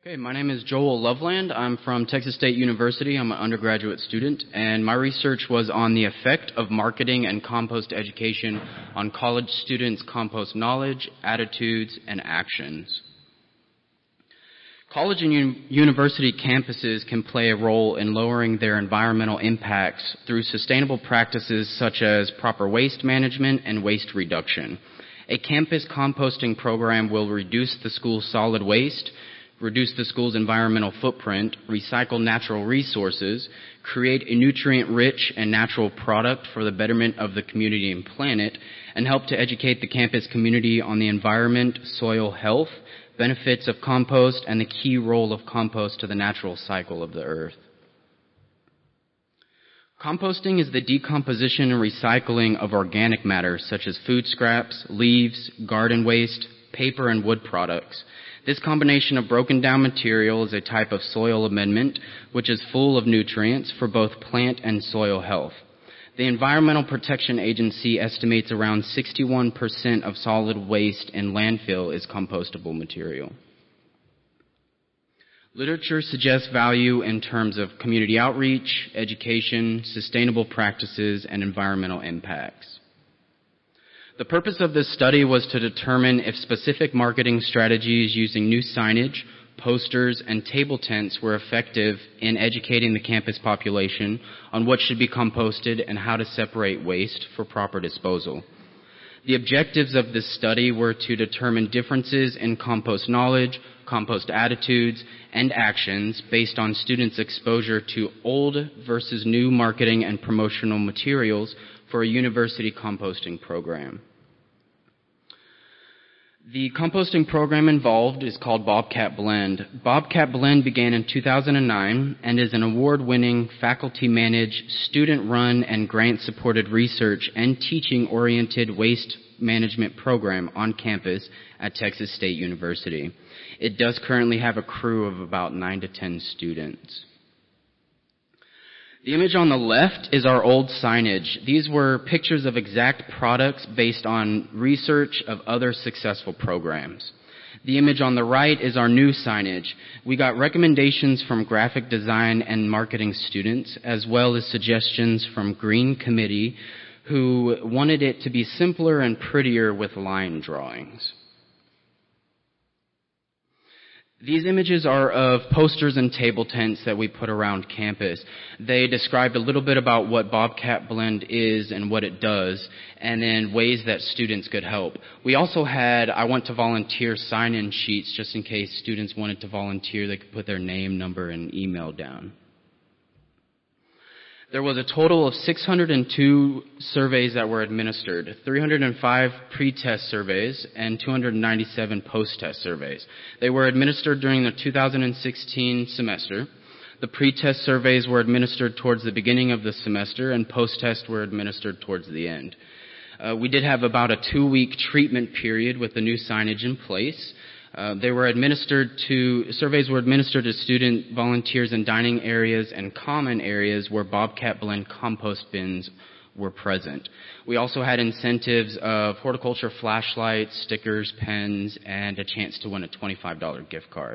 Okay, my name is Joel Loveland. I'm from Texas State University. I'm an undergraduate student, and my research was on the effect of marketing and compost education on college students' compost knowledge, attitudes, and actions. College and university campuses can play a role in lowering their environmental impacts through sustainable practices such as proper waste management and waste reduction. A campus composting program will reduce the school's solid waste, reduce the school's environmental footprint, recycle natural resources, create a nutrient-rich and natural product for the betterment of the community and planet, and help to educate the campus community on the environment, soil health, benefits of compost, and the key role of compost to the natural cycle of the earth. Composting is the decomposition and recycling of organic matter such as food scraps, leaves, garden waste, paper, and wood products. This combination of broken down material is a type of soil amendment which is full of nutrients for both plant and soil health. The Environmental Protection Agency estimates around 61% of solid waste in landfill is compostable material. Literature suggests value in terms of community outreach, education, sustainable practices, and environmental impacts. The purpose of this study was to determine if specific marketing strategies using new signage, posters, and table tents were effective in educating the campus population on what should be composted and how to separate waste for proper disposal. The objectives of this study were to determine differences in compost knowledge, compost attitudes, and actions based on students' exposure to old versus new marketing and promotional materials for a university composting program. The composting program involved is called Bobcat Blend. Bobcat Blend began in 2009 and is an award-winning, faculty-managed, student-run, and grant-supported research and teaching-oriented waste management program on campus at Texas State University. It does currently have a crew of about 9 to 10 students. The image on the left is our old signage. These were pictures of exact products based on research of other successful programs. The image on the right is our new signage. We got recommendations from graphic design and marketing students, as well as suggestions from Green Committee, who wanted it to be simpler and prettier with line drawings. These images are of posters and table tents that we put around campus. They described a little bit about what Bobcat Blend is and what it does, and then ways that students could help. We also had I want to volunteer sign-in sheets just in case students wanted to volunteer. They could put their name, number, and email down. There was a total of 602 surveys that were administered, 305 pre-test surveys, and 297 post-test surveys. They were administered during the 2016 semester. The pre-test surveys were administered towards the beginning of the semester, and post-test were administered towards the end. We did have about a 2-week treatment period with the new signage in place. Surveys were administered to student volunteers in dining areas and common areas where Bobcat Blend compost bins were present. We also had incentives of horticulture flashlights, stickers, pens, and a chance to win a $25 gift card.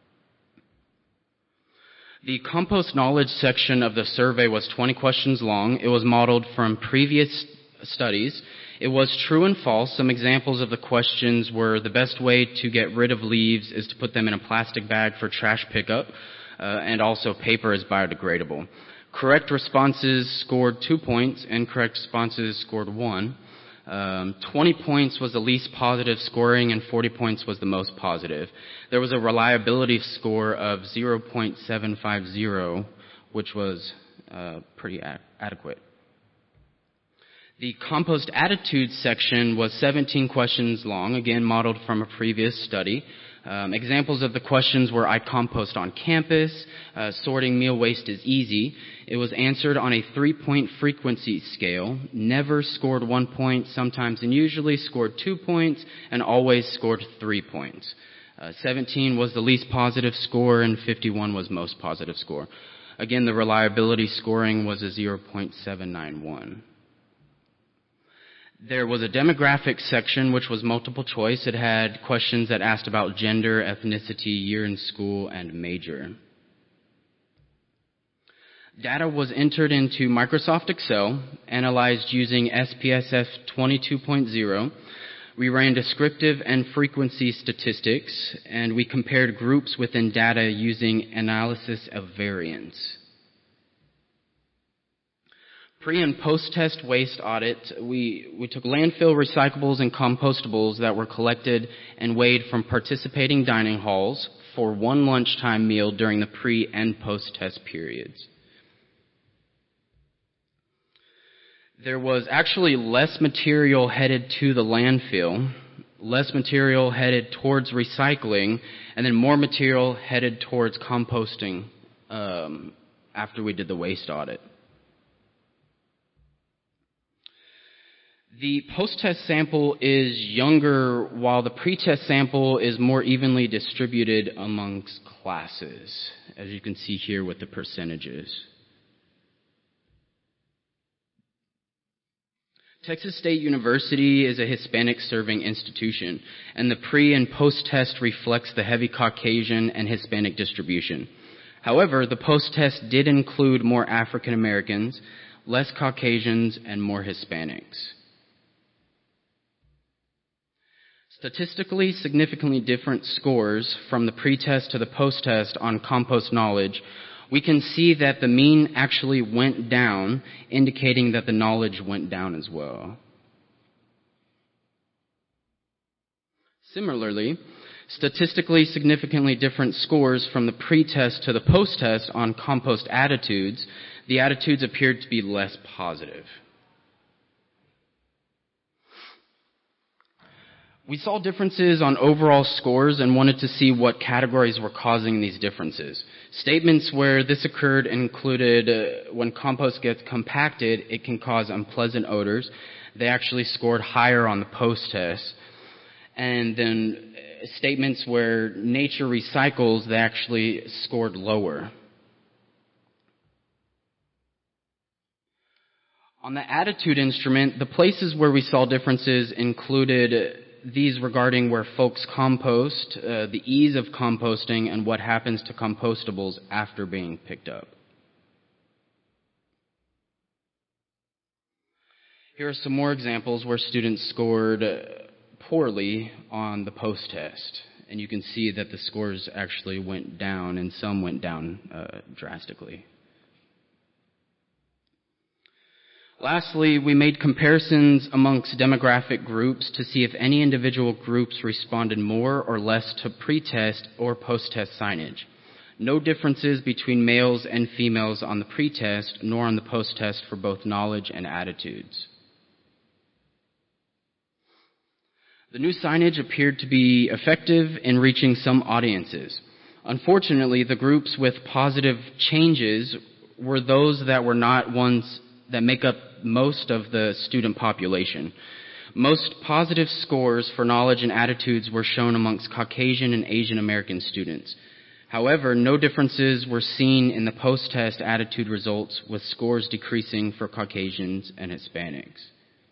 The compost knowledge section of the survey was 20 questions long. It was modeled from previous studies. It was true and false. Some examples of the questions were the best way to get rid of leaves is to put them in a plastic bag for trash pickup, and also paper is biodegradable. Correct responses scored 2 points, incorrect responses scored 1. 20 points was the least positive scoring, and 40 points was the most positive. There was a reliability score of 0.750, which was pretty adequate. The compost attitudes section was 17 questions long, again modeled from a previous study. Examples of the questions were, I compost on campus, sorting meal waste is easy. It was answered on a 3-point frequency scale, never scored 1 point, sometimes and usually scored 2 points, and always scored 3 points. 17 was the least positive score, and 51 was most positive score. Again, the reliability scoring was a 0.791. There was a demographics section, which was multiple choice. It had questions that asked about gender, ethnicity, year in school, and major. Data was entered into Microsoft Excel, analyzed using SPSS 22.0. We ran descriptive and frequency statistics, and we compared groups within data using analysis of variance. Pre- and post-test waste audit, we took landfill recyclables and compostables that were collected and weighed from participating dining halls for one lunchtime meal during the pre- and post-test periods. There was actually less material headed to the landfill, less material headed towards recycling, and then more material headed towards composting after we did the waste audit. The post-test sample is younger, while the pre-test sample is more evenly distributed amongst classes, as you can see here with the percentages. Texas State University is a Hispanic-serving institution, and the pre- and post-test reflects the heavy Caucasian and Hispanic distribution. However, the post-test did include more African Americans, less Caucasians, and more Hispanics. Statistically significantly different scores from the pre-test to the post-test on compost knowledge, we can see that the mean actually went down, indicating that the knowledge went down as well. Similarly, statistically significantly different scores from the pre-test to the post-test on compost attitudes, the attitudes appeared to be less positive. We saw differences on overall scores and wanted to see what categories were causing these differences. Statements where this occurred included when compost gets compacted, it can cause unpleasant odors. They actually scored higher on the post-test. And then statements where nature recycles, they actually scored lower. On the attitude instrument, the places where we saw differences included these regarding where folks compost, the ease of composting, and what happens to compostables after being picked up. Here are some more examples where students scored poorly on the post-test. And you can see that the scores actually went down, and some went down drastically. Lastly, we made comparisons amongst demographic groups to see if any individual groups responded more or less to pre-test or post-test signage. No differences between males and females on the pre-test nor on the post-test for both knowledge and attitudes. The new signage appeared to be effective in reaching some audiences. Unfortunately, the groups with positive changes were those that were not ones that make up most of the student population. Most positive scores for knowledge and attitudes were shown amongst Caucasian and Asian American students. However, no differences were seen in the post-test attitude results, with scores decreasing for Caucasians and Hispanics.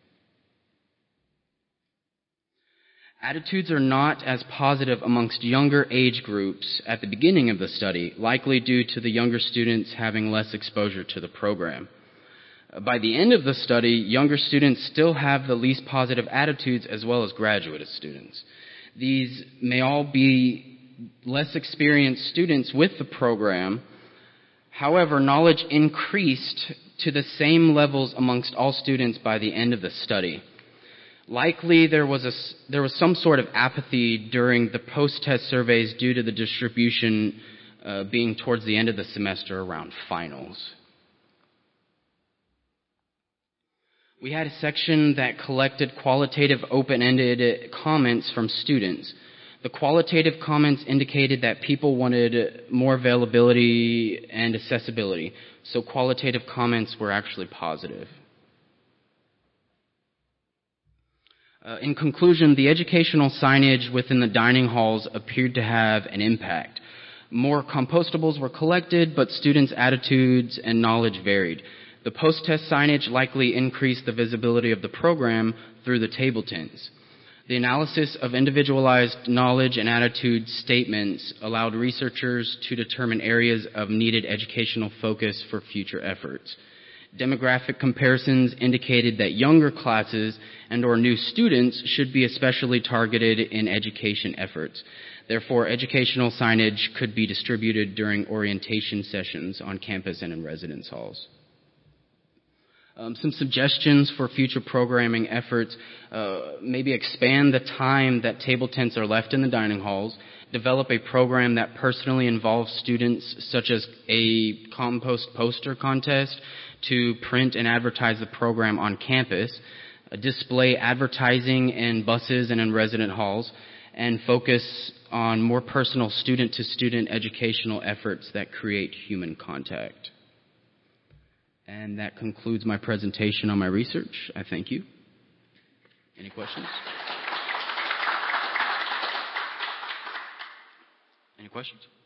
Attitudes are not as positive amongst younger age groups at the beginning of the study, likely due to the younger students having less exposure to the program. By the end of the study, younger students still have the least positive attitudes as well as graduate students. These may all be less experienced students with the program. However, knowledge increased to the same levels amongst all students by the end of the study. Likely there was some sort of apathy during the post-test surveys due to the distribution being towards the end of the semester around finals. We had a section that collected qualitative open-ended comments from students. The qualitative comments indicated that people wanted more availability and accessibility, so qualitative comments were actually positive. In conclusion, the educational signage within the dining halls appeared to have an impact. More compostables were collected, but students' attitudes and knowledge varied. The post-test signage likely increased the visibility of the program through the table tents. The analysis of individualized knowledge and attitude statements allowed researchers to determine areas of needed educational focus for future efforts. Demographic comparisons indicated that younger classes and/or new students should be especially targeted in education efforts. Therefore, educational signage could be distributed during orientation sessions on campus and in residence halls. Some suggestions for future programming efforts: maybe expand the time that table tents are left in the dining halls, develop a program that personally involves students, such as a compost poster contest to print and advertise the program on campus, display advertising in buses and in resident halls, and focus on more personal student-to-student educational efforts that create human contact. And that concludes my presentation on my research. I thank you. Any questions? Any questions?